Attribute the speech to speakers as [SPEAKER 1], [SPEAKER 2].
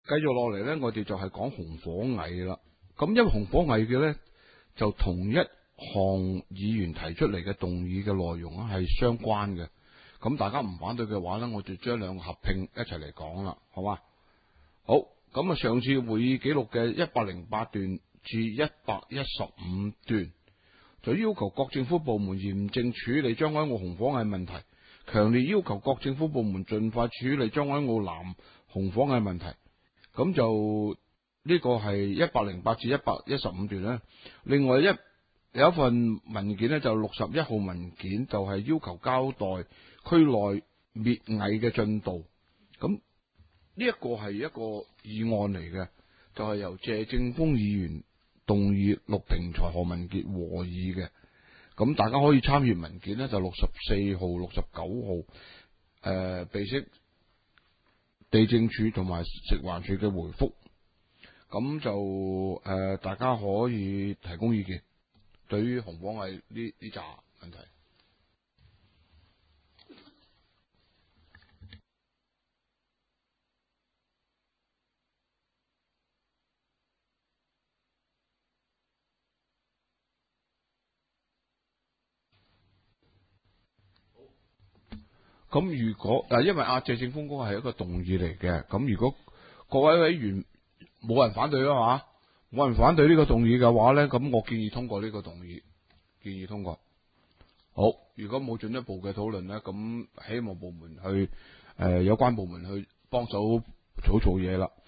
[SPEAKER 1] 繼續落嚟咧，我哋就係講紅火蟻啦。咁因為紅火蟻嘅咧，就同一項議員提出嚟嘅動議嘅內容係相關嘅。咁大家唔反對嘅話咧，我就將兩個合併一齊嚟講啦，好嘛？好，咁啊，上次會議記錄嘅108段至115段，就要求各政府部門嚴正處理將軍澳紅火蟻問題，強烈要求各政府部門盡快處理將軍澳南紅火蟻問題。咁就呢個係108至115段咧。另外有一份文件咧，就61號文件，就係要求交代區內滅蟻嘅進度。咁呢一個係一個議案嚟嘅，就係由謝正峰議員動議，陸廷才、何文傑和議嘅。咁大家可以參閱文件咧，就64號、69號，備悉地政處同埋食環署嘅回覆。咁就大家可以提供意見，對於紅火蟻呢紮問題。咁如果因為謝正峰嗰個係一個動議嚟嘅，咁如果各位委員冇人反對啊嘛，冇人反對呢個動議嘅話咧，咁我建議通過呢個動議，建議通過。好，如果冇進一步嘅討論咧，咁希望部門去有關部門去幫手做嘢啦。